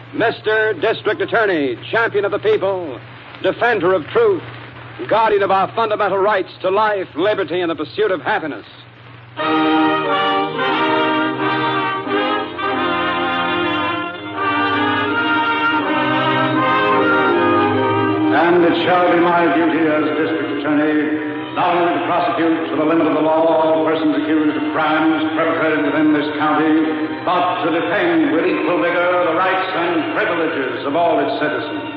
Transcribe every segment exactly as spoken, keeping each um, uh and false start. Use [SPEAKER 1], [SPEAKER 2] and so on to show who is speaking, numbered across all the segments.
[SPEAKER 1] Mister District Attorney, champion of the people, defender of truth, guardian of our fundamental rights to life, liberty, and the pursuit of happiness.
[SPEAKER 2] And it shall be my duty as District Attorney not only to prosecute to the limit of the law all persons accused of crimes perpetrated within this county, but to defend with equal vigor the rights and privileges of all its citizens.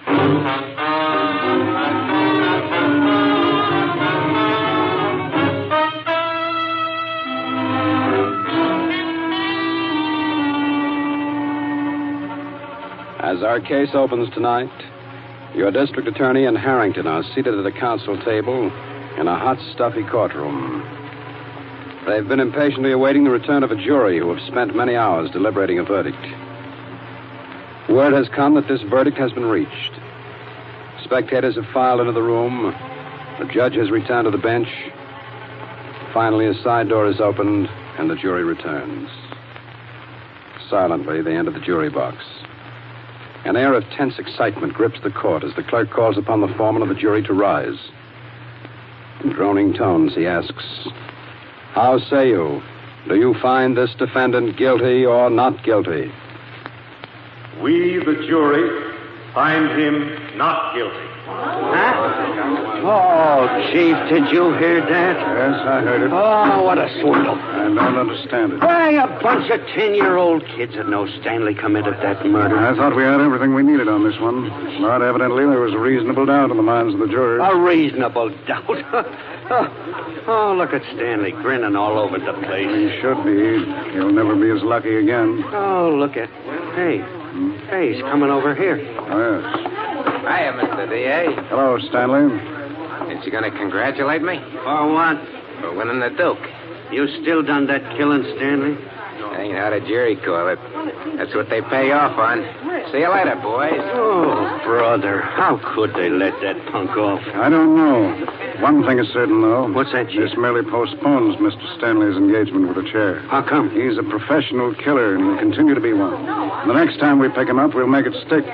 [SPEAKER 1] As our case opens tonight, your district attorney and Harrington are seated at a council table in a hot, stuffy courtroom. They've been impatiently awaiting the return of a jury who have spent many hours deliberating a verdict. Word has come that this verdict has been reached. Spectators have filed into the room. The judge has returned to the bench. Finally, a side door is opened, and the jury returns. Silently, they enter the jury box. An air of tense excitement grips the court as the clerk calls upon the foreman of the jury to rise. In droning tones, he asks, "How say you? Do you find this defendant guilty or not guilty?"
[SPEAKER 3] We, the jury, find him not guilty.
[SPEAKER 4] Huh? Oh, Chief, did you hear that?
[SPEAKER 2] Yes, I heard it.
[SPEAKER 4] Oh, what a swindle.
[SPEAKER 2] I don't understand it.
[SPEAKER 4] Why, a bunch of ten-year-old kids that know Stanley committed that murder.
[SPEAKER 2] I thought we had everything we needed on this one. But evidently there was a reasonable doubt in the minds of the jury.
[SPEAKER 4] A reasonable doubt. oh, oh, look at Stanley grinning all over the place.
[SPEAKER 2] He should be. He'll never be as lucky again.
[SPEAKER 4] Oh, look at... Hey,
[SPEAKER 2] Hmm?
[SPEAKER 4] hey, he's coming over here.
[SPEAKER 2] Oh, yes.
[SPEAKER 5] Hiya, Mister D A.
[SPEAKER 2] Hello, Stanley.
[SPEAKER 5] Ain't you going to congratulate me?
[SPEAKER 4] For what?
[SPEAKER 5] For winning the Duke.
[SPEAKER 4] You still done that killing, Stanley?
[SPEAKER 5] Ain't how the jury call it. That's what they pay off on. See you later, boys.
[SPEAKER 4] Oh, brother, how could they let that punk off?
[SPEAKER 2] I don't know. One thing is certain, though.
[SPEAKER 4] What's that, Chief?
[SPEAKER 2] This merely postpones Mister Stanley's engagement with the chair.
[SPEAKER 4] How come?
[SPEAKER 2] He's a professional killer, and will continue to be one. The next time we pick him up, we'll make it stick.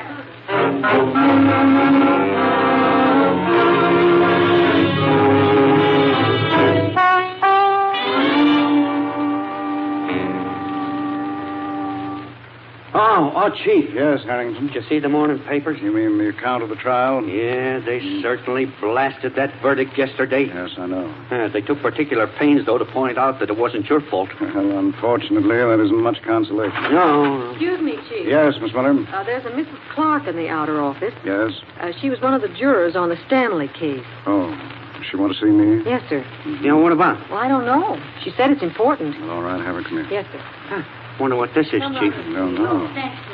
[SPEAKER 4] Oh, oh, Chief.
[SPEAKER 2] Yes, Harrington.
[SPEAKER 4] Did you see the morning papers?
[SPEAKER 2] You mean the account of the trial?
[SPEAKER 4] Yeah, they certainly blasted that verdict yesterday.
[SPEAKER 2] Yes, I know.
[SPEAKER 4] Uh, they took particular pains, though, to point out that it wasn't your fault.
[SPEAKER 2] Well, unfortunately, that isn't much consolation.
[SPEAKER 4] No.
[SPEAKER 6] Excuse me, Chief.
[SPEAKER 2] Yes, Miss Miller?
[SPEAKER 6] Uh, there's a Missus Clark in the outer office.
[SPEAKER 2] Yes?
[SPEAKER 6] Uh, she was one of the jurors on the Stanley case.
[SPEAKER 2] Oh, does she want to see me?
[SPEAKER 6] Yes, sir.
[SPEAKER 4] You know, what about?
[SPEAKER 6] Well, I don't know. She said it's important.
[SPEAKER 2] Well, all right, have her come here.
[SPEAKER 6] Yes, sir.
[SPEAKER 4] Huh. Wonder what this is, Chief.
[SPEAKER 2] I don't know.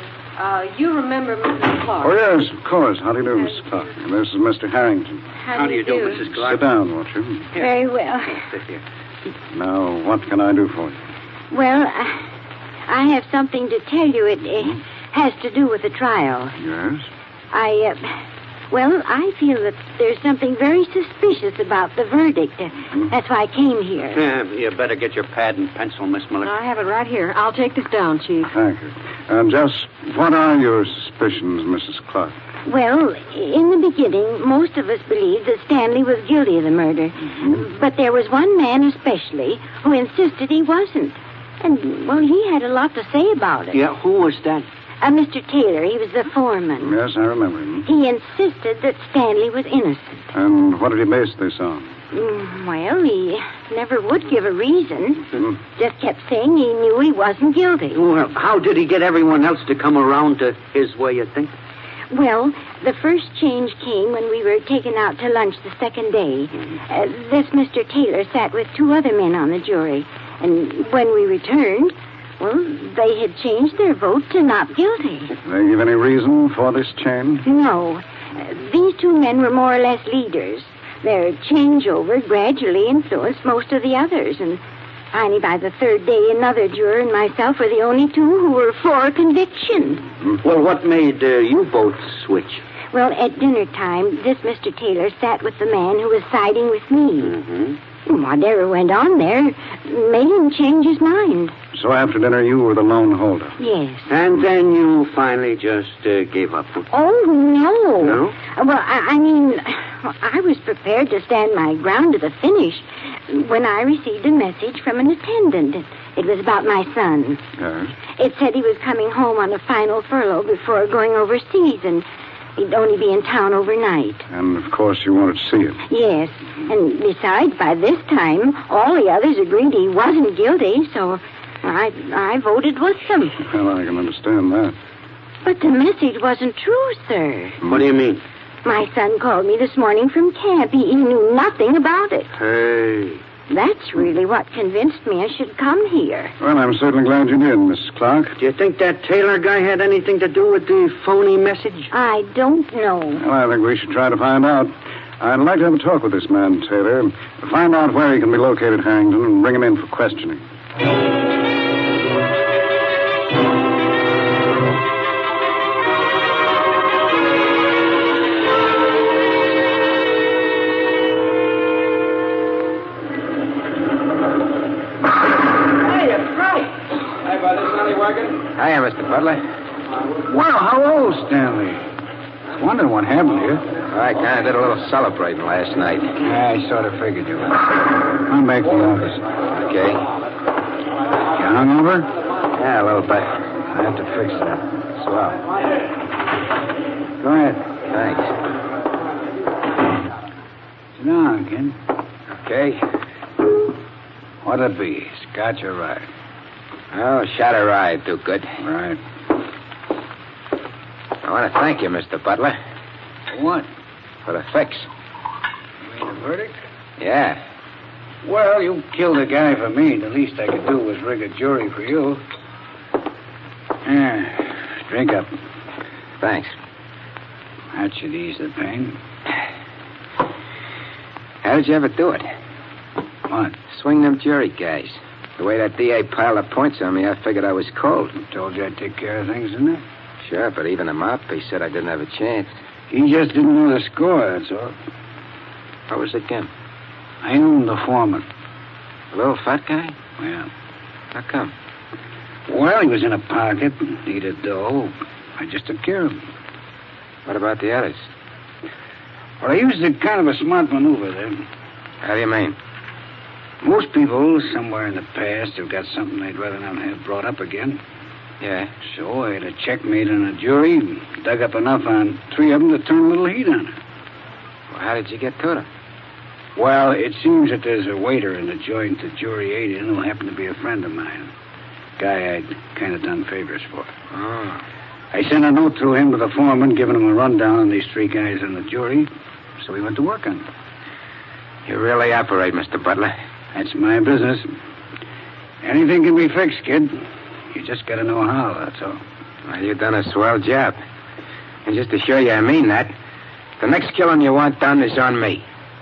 [SPEAKER 6] Uh, you remember Missus Clark?
[SPEAKER 2] Oh, yes, of course. How do you do, Miss Clark? And this is Mister Harrington.
[SPEAKER 6] How,
[SPEAKER 4] How do you do, Missus Clark?
[SPEAKER 2] Sit down, won't you?
[SPEAKER 7] Very well.
[SPEAKER 4] Sit here.
[SPEAKER 2] Now, what can I do for you?
[SPEAKER 7] Well, I, I have something to tell you. It uh, has to do with the trial.
[SPEAKER 2] Yes?
[SPEAKER 7] I, uh, well, I feel that there's something very suspicious about the verdict. Uh, that's why I came here.
[SPEAKER 4] Yeah, you better get your pad and pencil, Miss Miller.
[SPEAKER 6] I have it right here. I'll take this down, Chief.
[SPEAKER 2] Thank you. And just what are your suspicions, Missus Clark?
[SPEAKER 7] Well, in the beginning, most of us believed that Stanley was guilty of the murder.
[SPEAKER 2] Mm-hmm.
[SPEAKER 7] But there was one man especially who insisted he wasn't. And, well, he had a lot to say about it.
[SPEAKER 4] Yeah, who was that?
[SPEAKER 7] Uh, Mister Taylor, he was the foreman.
[SPEAKER 2] Yes, I remember him.
[SPEAKER 7] He insisted that Stanley was innocent.
[SPEAKER 2] And what did he base this on?
[SPEAKER 7] Mm, well, he never would give a reason.
[SPEAKER 2] Hmm?
[SPEAKER 7] Just kept saying he knew he wasn't guilty.
[SPEAKER 4] Well, how did he get everyone else to come around to his way of thinking?
[SPEAKER 7] Well, the first change came when we were taken out to lunch the second day. Uh, this Mister Taylor sat with two other men on the jury. And when we returned, well, they had changed their vote to not guilty.
[SPEAKER 2] Did they give any reason for this change?
[SPEAKER 7] No. Uh, these two men were more or less leaders. Their changeover gradually influenced most of the others, and finally, by the third day, another juror and myself were the only two who were for conviction.
[SPEAKER 4] Well, what made uh, you both switch?
[SPEAKER 7] Well, at dinner time, this Mister Taylor sat with the man who was siding with me.
[SPEAKER 4] Mm-hmm.
[SPEAKER 7] Whatever went on there made him change his mind.
[SPEAKER 2] So after dinner, you were the lone holder.
[SPEAKER 7] Yes.
[SPEAKER 4] And then you finally just uh, gave up.
[SPEAKER 7] Oh, no.
[SPEAKER 4] No?
[SPEAKER 7] Well, I, I mean, I was prepared to stand my ground to the finish when I received a message from an attendant. It, it was about my son.
[SPEAKER 2] Yes?
[SPEAKER 7] It said he was coming home on a final furlough before going overseas, and he'd only be in town overnight.
[SPEAKER 2] And, of course, you wanted to see it.
[SPEAKER 7] Yes. And besides, by this time, all the others agreed he wasn't guilty, so I I voted with them.
[SPEAKER 2] Well, I can understand that.
[SPEAKER 7] But the message wasn't true, sir.
[SPEAKER 4] What do you mean?
[SPEAKER 7] My son called me this morning from camp. He, he knew nothing about it.
[SPEAKER 4] Hey.
[SPEAKER 7] That's really what convinced me I should come here.
[SPEAKER 2] Well, I'm certainly glad you did, Miss Clark.
[SPEAKER 4] Do you think that Taylor guy had anything to do with the phony message?
[SPEAKER 7] I don't know.
[SPEAKER 2] Well, I think we should try to find out. I'd like to have a talk with this man, Taylor. Find out where he can be located, Harrington, and bring him in for questioning.
[SPEAKER 5] Hiya, Mister Butler.
[SPEAKER 2] Well, hello, Stanley. I wonder what happened here.
[SPEAKER 5] Well, I kind of did a little celebrating last night.
[SPEAKER 2] Yeah, I sort of figured you would. Come back to the office.
[SPEAKER 5] Okay.
[SPEAKER 2] You hungover?
[SPEAKER 5] Yeah, a little bit.
[SPEAKER 2] I have to fix that. Swell. Go ahead.
[SPEAKER 5] Thanks.
[SPEAKER 2] Sit down, kid.
[SPEAKER 5] Okay.
[SPEAKER 2] What'll it be, scotch or rye?
[SPEAKER 5] Oh, shot a ride, do good.
[SPEAKER 2] Right.
[SPEAKER 5] I want to thank you, Mister Butler,
[SPEAKER 2] For what?
[SPEAKER 5] for the fix.
[SPEAKER 2] You mean a verdict?
[SPEAKER 5] Yeah.
[SPEAKER 2] Well, you killed a guy for me. The least I could do was rig a jury for you. Yeah. Drink up.
[SPEAKER 5] Thanks.
[SPEAKER 2] That should ease the pain.
[SPEAKER 5] How did you ever do it?
[SPEAKER 2] What?
[SPEAKER 5] Swing them jury guys. The way that D A piled up points on me, I figured I was cold.
[SPEAKER 2] Told you I'd take care of things, didn't I?
[SPEAKER 5] Sure, but even the mouthpiece said I didn't have a chance.
[SPEAKER 2] He just didn't know the score, that's all.
[SPEAKER 5] What was it, Kim?
[SPEAKER 2] I owned the foreman.
[SPEAKER 5] The little fat guy?
[SPEAKER 2] Well,
[SPEAKER 5] How come?
[SPEAKER 2] well, he was in a pocket, needed dough. I just took care of him.
[SPEAKER 5] What about the others?
[SPEAKER 2] Well, I used a kind of a smart maneuver there.
[SPEAKER 5] How do you mean?
[SPEAKER 2] Most people, somewhere in the past, have got something they'd rather not have brought up again.
[SPEAKER 5] Yeah.
[SPEAKER 2] So I had a checkmate on a jury, dug up enough on three of them to turn a little heat on it.
[SPEAKER 5] Well, how did you get to them?
[SPEAKER 2] Well, it seems that there's a waiter in the joint the jury ate in who happened to be a friend of mine. Guy I'd kind of done favors for.
[SPEAKER 5] Oh.
[SPEAKER 2] I sent a note through him to the foreman, giving him a rundown on these three guys on the jury, so he went to work on them.
[SPEAKER 5] You really operate, Mister Butler.
[SPEAKER 2] That's my business. Anything can be fixed, kid. You just gotta know how, that's all.
[SPEAKER 5] Well, you've done a swell job. And just to show you I mean that, the next killing you want done is on me.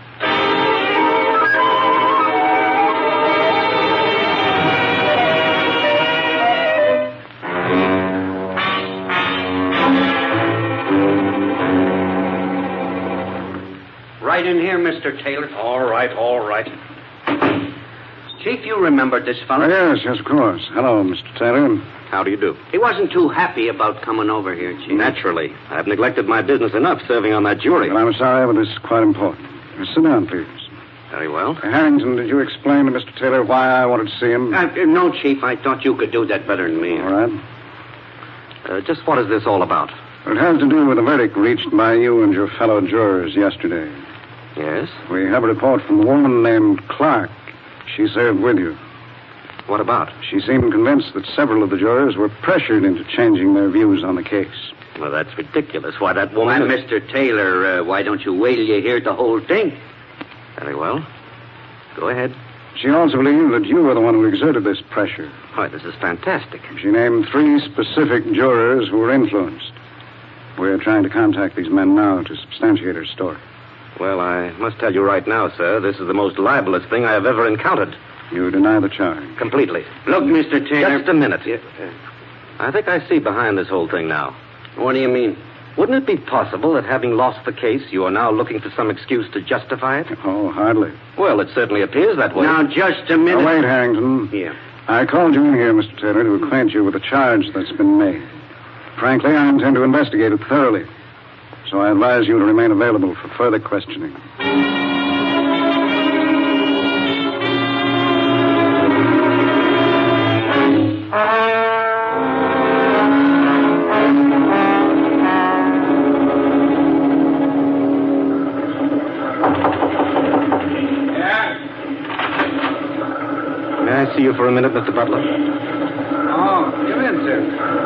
[SPEAKER 4] Right in here, Mister Taylor.
[SPEAKER 3] All right, all right.
[SPEAKER 4] Chief, you remember this fellow?
[SPEAKER 2] Yes, yes, of course. Hello, Mister Taylor.
[SPEAKER 3] How do you do?
[SPEAKER 4] He wasn't too happy about coming over here, Chief.
[SPEAKER 3] Naturally. I've neglected my business enough serving on that jury.
[SPEAKER 2] Well, I'm sorry, but this is quite important. Now, sit down, please.
[SPEAKER 3] Very well.
[SPEAKER 2] Uh, Harrington, did you explain to Mister Taylor why I wanted to see him?
[SPEAKER 4] Uh, no, Chief, I thought you could do that better than me.
[SPEAKER 2] All right.
[SPEAKER 3] Uh, just what is this all about?
[SPEAKER 2] It has to do with the verdict reached by you and your fellow jurors yesterday.
[SPEAKER 3] Yes?
[SPEAKER 2] We have a report from a woman named Clark. She served with you.
[SPEAKER 3] What about?
[SPEAKER 2] She seemed convinced that several of the jurors were pressured into changing their views on the case.
[SPEAKER 3] Well, that's ridiculous. Why, that
[SPEAKER 4] Why,
[SPEAKER 3] woman...
[SPEAKER 4] Mister Taylor, uh, why don't you wait till you hear the whole thing?
[SPEAKER 3] Very well. Go ahead.
[SPEAKER 2] She also believed that you were the one who exerted this pressure.
[SPEAKER 3] Why, this is fantastic.
[SPEAKER 2] She named three specific jurors who were influenced. We're trying to contact these men now to substantiate her story.
[SPEAKER 3] Well, I must tell you right now, sir, this is the most libelous thing I have ever encountered.
[SPEAKER 2] You deny the charge.
[SPEAKER 3] Completely.
[SPEAKER 4] Look, Mister Taylor.
[SPEAKER 3] Just a minute. I think I see behind this whole thing now.
[SPEAKER 4] What do you mean?
[SPEAKER 3] Wouldn't it be possible that having lost the case, you are now looking for some excuse to justify it?
[SPEAKER 2] Oh, hardly.
[SPEAKER 3] Well, it certainly appears that way.
[SPEAKER 4] Now, just a minute.
[SPEAKER 2] Oh, wait, Harrington.
[SPEAKER 4] Yeah.
[SPEAKER 2] I called you in here, Mister Taylor, to acquaint you with the charge that's been made. Frankly, I intend to investigate it thoroughly. So I advise you to remain available for further questioning.
[SPEAKER 3] See you for a minute, Mister Butler.
[SPEAKER 5] Oh, come in, sir.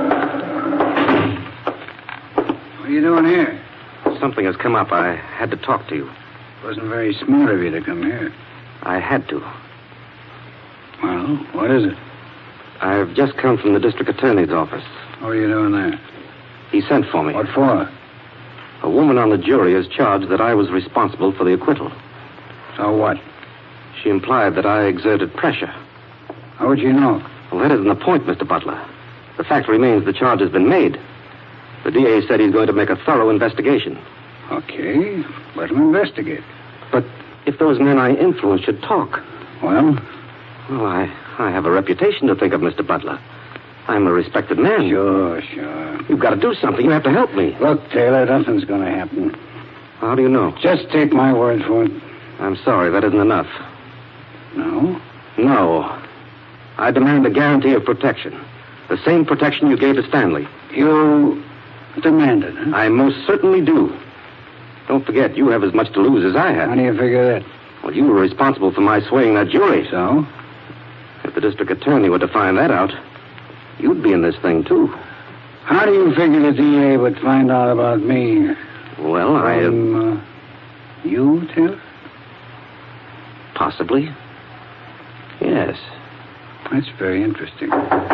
[SPEAKER 5] What are you doing here?
[SPEAKER 3] Something has come up. I had to talk to you.
[SPEAKER 5] Wasn't very smart of you to come here.
[SPEAKER 3] I had to.
[SPEAKER 5] Well, what is it?
[SPEAKER 3] I've just come from the district attorney's office.
[SPEAKER 5] What are you doing there?
[SPEAKER 3] He sent for me.
[SPEAKER 5] What for?
[SPEAKER 3] A woman on the jury has charged that I was responsible for the acquittal.
[SPEAKER 5] So what?
[SPEAKER 3] She implied that I exerted pressure.
[SPEAKER 5] How would you know?
[SPEAKER 3] Well, that isn't the point, Mister Butler. The fact remains the charge has been made. The D A said he's going to make a thorough investigation.
[SPEAKER 5] Okay, let him investigate.
[SPEAKER 3] But if those men I influenced should talk...
[SPEAKER 5] Well?
[SPEAKER 3] Well, I, I have a reputation to think of, Mister Butler. I'm a respected man.
[SPEAKER 5] Sure, sure.
[SPEAKER 3] You've got to do something. You have to help me.
[SPEAKER 5] Look, Taylor, nothing's going to happen.
[SPEAKER 3] How do you know?
[SPEAKER 5] Just take my word for it.
[SPEAKER 3] I'm sorry, that isn't enough.
[SPEAKER 5] No?
[SPEAKER 3] No. I demand a guarantee of protection. The same protection you gave to Stanley.
[SPEAKER 5] You demand it, huh?
[SPEAKER 3] I most certainly do. Don't forget, you have as much to lose as I have.
[SPEAKER 5] How do you figure that?
[SPEAKER 3] Well, you were responsible for my swaying that jury.
[SPEAKER 5] So?
[SPEAKER 3] If the district attorney were to find that out, you'd be in this thing, too.
[SPEAKER 5] How do you figure the D A would find out about me?
[SPEAKER 3] Well, I...
[SPEAKER 5] Um, uh, you, Taylor?
[SPEAKER 3] Possibly. Yes.
[SPEAKER 5] That's very interesting.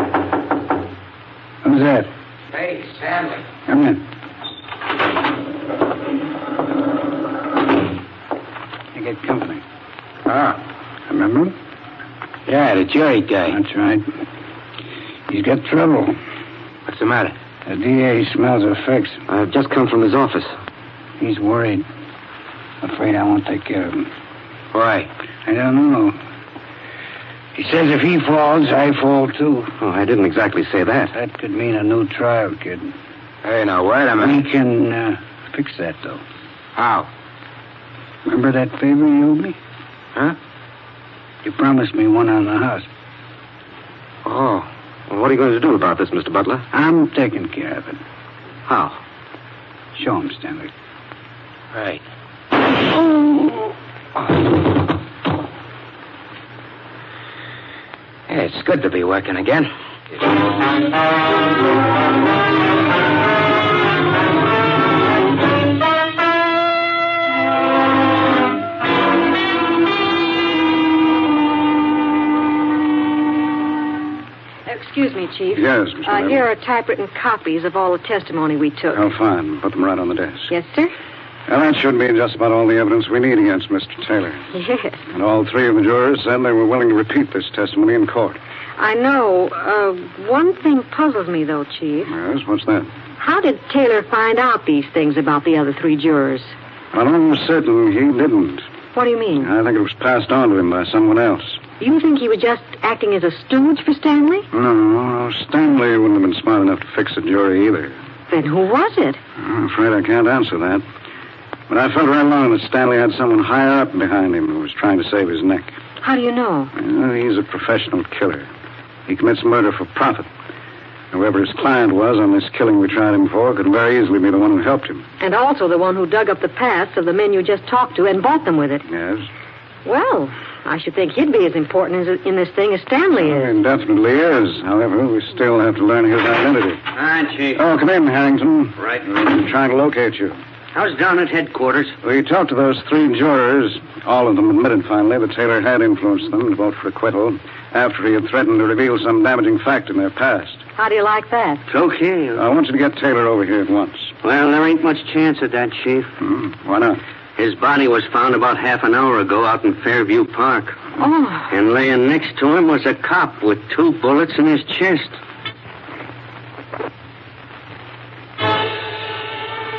[SPEAKER 5] Who's that? Hey, Stanley. Come in. You get company. Ah. Remember him?
[SPEAKER 3] Yeah, the jury guy.
[SPEAKER 5] That's right. He's got trouble.
[SPEAKER 3] What's the matter?
[SPEAKER 5] The D A smells a fix.
[SPEAKER 3] I've just come from his office.
[SPEAKER 5] He's worried. Afraid I won't take care of him.
[SPEAKER 3] Why?
[SPEAKER 5] I don't know. He says if he falls, I fall too.
[SPEAKER 3] Oh, I didn't exactly say that.
[SPEAKER 5] That could mean a new trial, kid.
[SPEAKER 3] Hey, now, wait a minute.
[SPEAKER 5] We can uh, fix that, though.
[SPEAKER 3] How?
[SPEAKER 5] Remember that favor you owed me?
[SPEAKER 3] Huh?
[SPEAKER 5] You promised me one on the house.
[SPEAKER 3] Oh. Well, what are you going to do about this, Mister Butler?
[SPEAKER 5] I'm taking care of it.
[SPEAKER 3] How?
[SPEAKER 5] Show him, Stanley.
[SPEAKER 3] Right.
[SPEAKER 5] Yeah, it's good to be working again.
[SPEAKER 6] Excuse me, Chief.
[SPEAKER 2] Yes, Mister
[SPEAKER 6] Uh,
[SPEAKER 2] Levy.
[SPEAKER 6] here are typewritten copies of all the testimony we took.
[SPEAKER 2] Oh, fine. Put them right on the desk.
[SPEAKER 6] Yes, sir?
[SPEAKER 2] Well, that should be just about all the evidence we need against Mister Taylor.
[SPEAKER 6] Yes.
[SPEAKER 2] And all three of the jurors said they were willing to repeat this testimony in court.
[SPEAKER 6] I know. Uh, one thing puzzles me, though, Chief.
[SPEAKER 2] Yes, what's that?
[SPEAKER 6] How did Taylor find out these things about the other three jurors?
[SPEAKER 2] Well, I'm certain he didn't.
[SPEAKER 6] What do you mean?
[SPEAKER 2] I think it was passed on to him by someone else.
[SPEAKER 6] You think he was just acting as a stooge for Stanley?
[SPEAKER 2] No, Stanley wouldn't have been smart enough to fix a jury either.
[SPEAKER 6] Then who was it?
[SPEAKER 2] I'm afraid I can't answer that. But I felt right along that Stanley had someone higher up behind him who was trying to save his neck.
[SPEAKER 6] How do you know?
[SPEAKER 2] Well, he's a professional killer. He commits murder for profit. Whoever his client was on this killing we tried him for could very easily be the one who helped him.
[SPEAKER 6] And also the one who dug up the pasts of the men you just talked to and bought them with it.
[SPEAKER 2] Yes?
[SPEAKER 6] Well, I should think he'd be as important as, in this thing as Stanley
[SPEAKER 2] Well,
[SPEAKER 6] is.
[SPEAKER 2] he definitely is. However, we still have to learn his identity.
[SPEAKER 4] Hi, Chief.
[SPEAKER 2] Oh, come in, Harrington.
[SPEAKER 4] Right.
[SPEAKER 2] I'm trying to locate you.
[SPEAKER 4] How's down at headquarters?
[SPEAKER 2] We talked to those three jurors. All of them admitted finally that Taylor had influenced them to vote for acquittal after he had threatened to reveal some damaging fact in their past.
[SPEAKER 6] How do you like that?
[SPEAKER 4] It's okay.
[SPEAKER 2] I want you to get Taylor over here at once.
[SPEAKER 4] Well, there ain't much chance of that, Chief.
[SPEAKER 2] Hmm, why not?
[SPEAKER 4] His body was found about half an hour ago out in Fairview Park.
[SPEAKER 6] Oh,
[SPEAKER 4] And laying next to him was a cop with two bullets in his chest.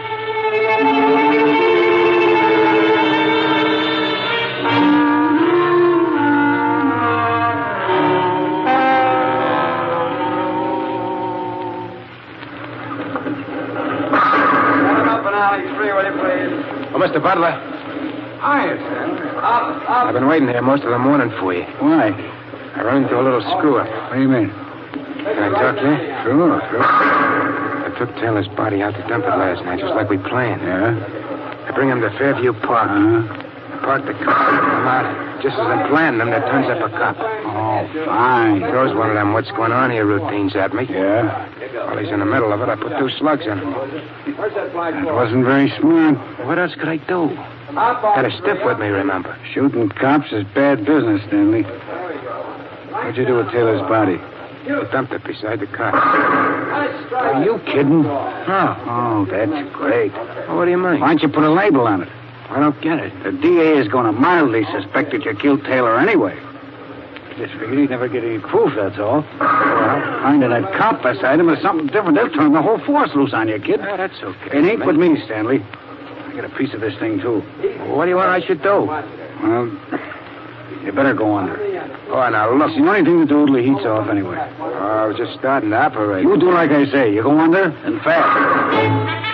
[SPEAKER 5] Oh, Mister Butler.
[SPEAKER 2] Hi, Stanley.
[SPEAKER 5] I've been waiting here most of the morning for you.
[SPEAKER 2] Why?
[SPEAKER 5] I ran into a little screw-up.
[SPEAKER 2] What do you mean?
[SPEAKER 5] Can I talk to you?
[SPEAKER 2] Sure, sure.
[SPEAKER 5] I took Taylor's body out to dump it last night, just like we planned.
[SPEAKER 2] Yeah?
[SPEAKER 5] I bring him to Fairview Park.
[SPEAKER 2] Uh-huh.
[SPEAKER 5] I park the car, come out. Just as I'm planning them, there turns up a cop.
[SPEAKER 2] Oh, fine.
[SPEAKER 5] He throws one of them what's going on here routines at me.
[SPEAKER 2] Yeah?
[SPEAKER 5] While he's in the middle of it, I put two slugs in him.
[SPEAKER 2] That wasn't very smart.
[SPEAKER 5] What else could I do? Had a stiff with me, remember?
[SPEAKER 2] Shooting cops is bad business, Stanley. What'd you do with Taylor's body?
[SPEAKER 5] I dumped it beside the car.
[SPEAKER 2] Are you kidding?
[SPEAKER 5] No.
[SPEAKER 2] Oh, that's great.
[SPEAKER 5] Well, what do you mean?
[SPEAKER 2] Why don't you put a label on it?
[SPEAKER 5] I don't get it.
[SPEAKER 2] The D A is going to mildly suspect that you killed Taylor anyway. Just figured he'd never get any proof, that's all. Well, finding that cop beside him is something different. They'll turn the whole force loose on you, kid.
[SPEAKER 5] Ah, that's okay.
[SPEAKER 2] It ain't with me, Stanley. I get a piece of this thing, too.
[SPEAKER 5] What do you want I should do?
[SPEAKER 2] Well, you better go under.
[SPEAKER 5] Oh, now, look.
[SPEAKER 2] It's the only thing to do till the heat's off anyway.
[SPEAKER 5] Oh, I was just starting to operate.
[SPEAKER 2] You do like I say. You go under, and fast.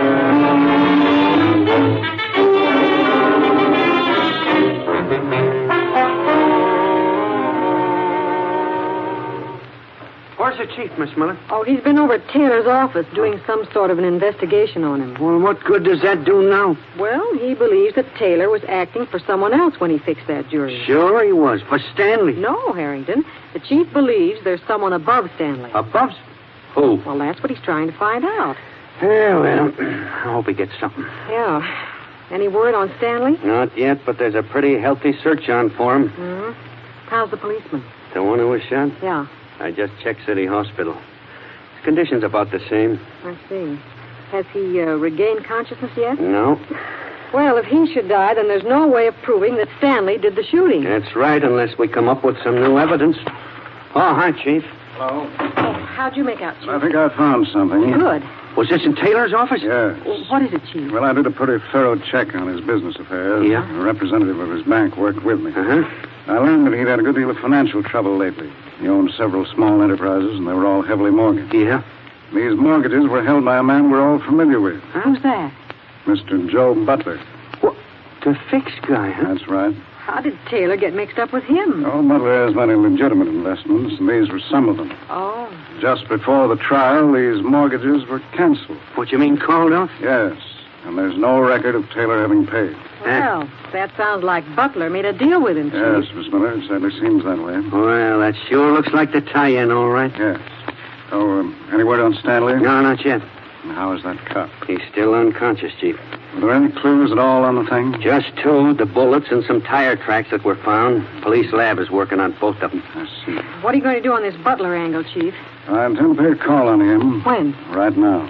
[SPEAKER 4] Where's the chief, Miss Miller?
[SPEAKER 6] Oh, he's been over at Taylor's office doing some sort of an investigation on him.
[SPEAKER 4] Well, what good does that do now?
[SPEAKER 6] Well, he believes that Taylor was acting for someone else when he fixed that jury.
[SPEAKER 4] Sure he was. For Stanley.
[SPEAKER 6] No, Harrington. The chief believes there's someone above Stanley.
[SPEAKER 4] Above? Who?
[SPEAKER 6] Well, that's what he's trying to find out.
[SPEAKER 4] Yeah, well, I hope he gets something.
[SPEAKER 6] Yeah. Any word on Stanley?
[SPEAKER 4] Not yet, but there's a pretty healthy search on for him.
[SPEAKER 6] Mm-hmm. How's the policeman?
[SPEAKER 4] The one who was shot?
[SPEAKER 6] Yeah,
[SPEAKER 4] I just checked City Hospital. His condition's about the same.
[SPEAKER 6] I see. Has he uh, regained consciousness yet?
[SPEAKER 4] No.
[SPEAKER 6] Well, if he should die, then there's no way of proving that Stanley did the shooting.
[SPEAKER 4] That's right, unless we come up with some new evidence. Oh, hi, Chief.
[SPEAKER 2] Hello.
[SPEAKER 6] Oh, how'd you make out, Chief?
[SPEAKER 2] I think I found something.
[SPEAKER 6] Good.
[SPEAKER 4] Was this in Taylor's office?
[SPEAKER 2] Yes.
[SPEAKER 6] Well, what is it, Chief?
[SPEAKER 2] Well, I did a pretty thorough check on his business affairs.
[SPEAKER 4] Yeah?
[SPEAKER 2] A representative of his bank worked with me.
[SPEAKER 4] Uh-huh.
[SPEAKER 2] I learned that he'd had a good deal of financial trouble lately. He owned several small enterprises, and they were all heavily mortgaged.
[SPEAKER 4] Yeah?
[SPEAKER 2] These mortgages were held by a man we're all familiar with,
[SPEAKER 6] Who's that?
[SPEAKER 2] Mister Joe Butler.
[SPEAKER 4] What? The fixed guy, huh?
[SPEAKER 2] That's right.
[SPEAKER 6] How did Taylor get mixed up with him?
[SPEAKER 2] Oh, Butler has many legitimate investments, and these were some of them.
[SPEAKER 6] Oh.
[SPEAKER 2] Just before the trial, these mortgages were canceled.
[SPEAKER 4] What you mean, called off?
[SPEAKER 2] Yes, and there's no record of Taylor having paid.
[SPEAKER 6] Well, that sounds like Butler made a deal with him, Chief.
[SPEAKER 2] Yes, Miss Miller, it certainly seems that way.
[SPEAKER 4] Well, that sure looks like the tie-in, all right.
[SPEAKER 2] Yes. Oh, um, any word on Stanley?
[SPEAKER 4] No, not yet.
[SPEAKER 2] And how is that cop?
[SPEAKER 4] He's still unconscious, Chief.
[SPEAKER 2] Are there any clues at all on the thing?
[SPEAKER 4] Just two, the bullets and some tire tracks that were found. Police lab is working on both of them.
[SPEAKER 2] I see.
[SPEAKER 6] What are you going to do on this Butler angle, Chief?
[SPEAKER 2] I intend to pay a call on him.
[SPEAKER 6] When?
[SPEAKER 2] Right now.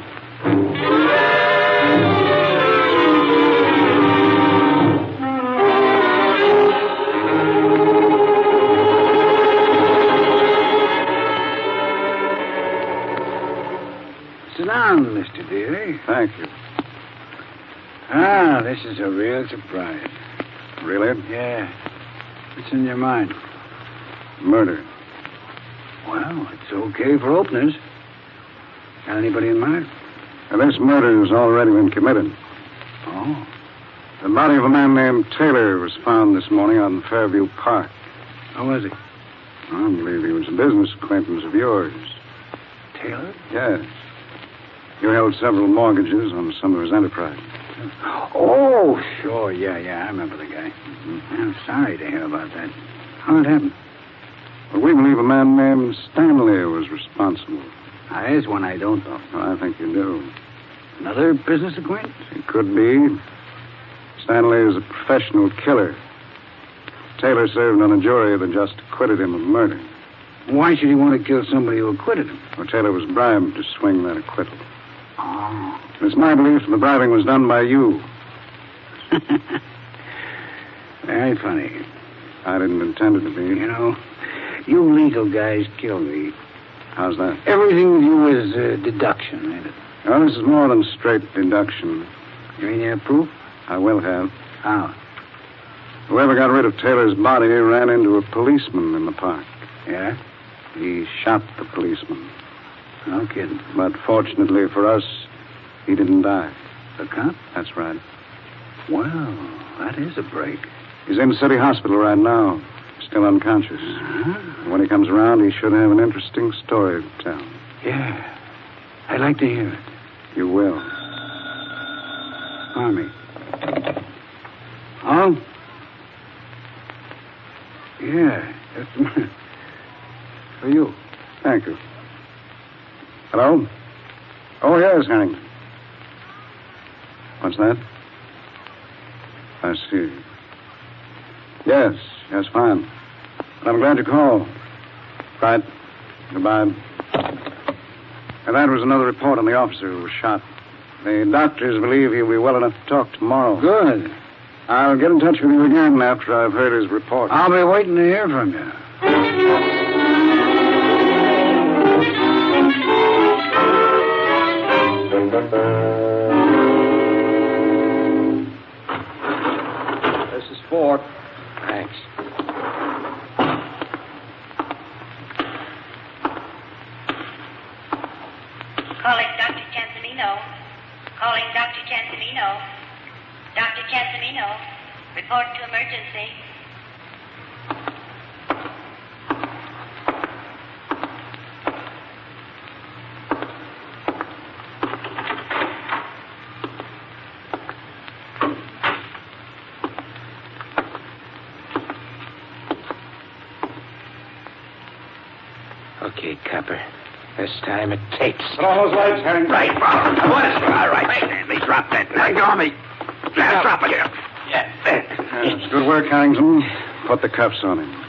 [SPEAKER 8] Sit down, Mister Deary.
[SPEAKER 2] Thank you.
[SPEAKER 8] Ah, this is a real surprise.
[SPEAKER 2] Really?
[SPEAKER 8] Yeah. What's in your mind?
[SPEAKER 2] Murder.
[SPEAKER 8] Well, it's okay for openers. Got anybody in mind?
[SPEAKER 2] Now, this murder has already been committed.
[SPEAKER 8] Oh.
[SPEAKER 2] The body of a man named Taylor was found this morning on Fairview Park.
[SPEAKER 8] How was he?
[SPEAKER 2] I believe he was a business acquaintance of yours.
[SPEAKER 8] Taylor?
[SPEAKER 2] Yes. You held several mortgages on some of his enterprises.
[SPEAKER 8] Oh, sure. Yeah, yeah. I remember the guy.
[SPEAKER 2] Mm-hmm.
[SPEAKER 8] I'm sorry to hear about that. How did it happen?
[SPEAKER 2] Well, we believe a man named Stanley was responsible.
[SPEAKER 8] Ah, there's one I don't know.
[SPEAKER 2] I think you do.
[SPEAKER 8] Another business acquaintance?
[SPEAKER 2] It could be. Stanley is a professional killer. Taylor served on a jury that just acquitted him of murder.
[SPEAKER 8] Why should he want to kill somebody who acquitted him?
[SPEAKER 2] Well, Taylor was bribed to swing that acquittal.
[SPEAKER 8] Oh.
[SPEAKER 2] It's my belief that the bribing was done by you.
[SPEAKER 8] Very funny.
[SPEAKER 2] I didn't intend it to be.
[SPEAKER 8] You know, you legal guys kill me.
[SPEAKER 2] How's that?
[SPEAKER 8] Everything with you is uh, deduction, ain't it?
[SPEAKER 2] Well, this is more than straight deduction.
[SPEAKER 8] You ain't have proof?
[SPEAKER 2] I will have.
[SPEAKER 8] How?
[SPEAKER 2] Whoever got rid of Taylor's body ran into a policeman in the park.
[SPEAKER 8] Yeah?
[SPEAKER 2] He shot the policeman.
[SPEAKER 8] No kidding.
[SPEAKER 2] But fortunately for us, he didn't die.
[SPEAKER 8] The cop?
[SPEAKER 2] That's right.
[SPEAKER 8] Well, that is a break.
[SPEAKER 2] He's in the city hospital right now, still unconscious.
[SPEAKER 8] Uh-huh.
[SPEAKER 2] When he comes around, he should have an interesting story to tell.
[SPEAKER 8] Yeah. I'd like to hear it.
[SPEAKER 2] You will.
[SPEAKER 8] Army. Oh? Yeah, just a minute. For you.
[SPEAKER 2] Thank you. Hello? Oh, yes, Harrington. What's that? I see. Yes, yes, fine. But I'm glad you called. Right. Goodbye. And that was another report on the officer who was shot. The doctors believe he'll be well enough to talk tomorrow.
[SPEAKER 8] Good.
[SPEAKER 2] I'll get in touch with you again after I've heard his report.
[SPEAKER 8] I'll be waiting to hear from you.
[SPEAKER 5] This is Ford. Thanks.
[SPEAKER 9] Calling Doctor Chansamino. Calling Doctor Chansamino. Doctor Chansamino. Report to emergency.
[SPEAKER 5] Okay, Copper. This time it takes.
[SPEAKER 2] Put on those lights, Harrington.
[SPEAKER 4] Right, Bob. What is it? All right. Hey, Stanley, drop that. Let go of me. Yeah, drop it. Yeah.
[SPEAKER 2] Yes, good work, Harrington. Put the cuffs on him.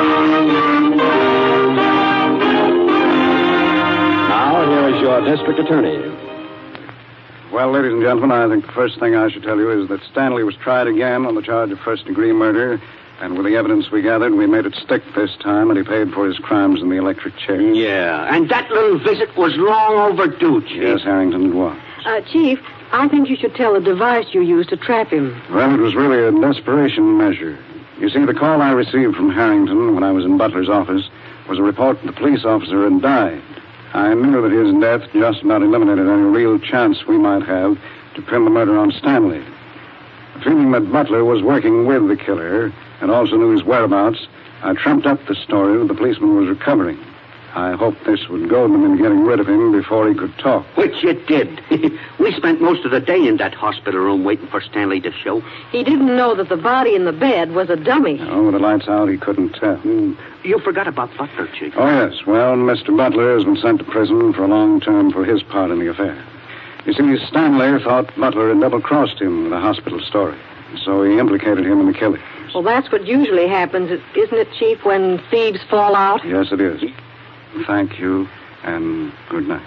[SPEAKER 1] Now, here is your district attorney.
[SPEAKER 2] Well, ladies and gentlemen, I think the first thing I should tell you is that Stanley was tried again on the charge of first-degree murder, and with the evidence we gathered, we made it stick this time, and he paid for his crimes in the electric chair.
[SPEAKER 4] Yeah, and that little visit was long overdue, Chief.
[SPEAKER 2] Yes, Harrington, it was.
[SPEAKER 6] Uh, Chief, I think you should tell the device you used to trap him.
[SPEAKER 2] Well, it was really a desperation measure. You see, the call I received from Harrington when I was in Butler's office was a report that the police officer had died. I knew that his death just about eliminated any real chance we might have to pin the murder on Stanley. Feeling that Butler was working with the killer and also knew his whereabouts, I trumped up the story that the policeman was recovering. I hoped this would goad them into getting rid of him before he could talk.
[SPEAKER 4] Which it did. We spent most of the day in that hospital room waiting for Stanley to show.
[SPEAKER 6] He didn't know that the body in the bed was a dummy.
[SPEAKER 2] Oh, with the lights out, he couldn't tell.
[SPEAKER 4] Mm, you forgot about Butler, Chief.
[SPEAKER 2] Oh, yes. Well, Mister Butler has been sent to prison for a long term for his part in the affair. You see, Stanley thought Butler had double-crossed him with a hospital story, so he implicated him in the killing.
[SPEAKER 6] Well, that's what usually happens, isn't it, Chief, when thieves fall out?
[SPEAKER 2] Yes, it is. Thank you, and good night.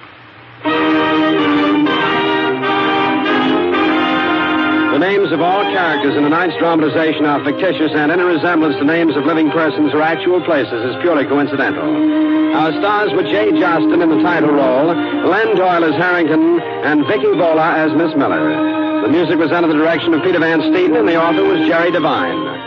[SPEAKER 1] The names of all characters in tonight's dramatization are fictitious, and any resemblance to names of living persons or actual places is purely coincidental. Our stars were Jay Jostin in the title role, Len Doyle as Harrington, and Vicky Vola as Miss Miller. The music was under the direction of Peter Van Steeden, and the author was Jerry Devine.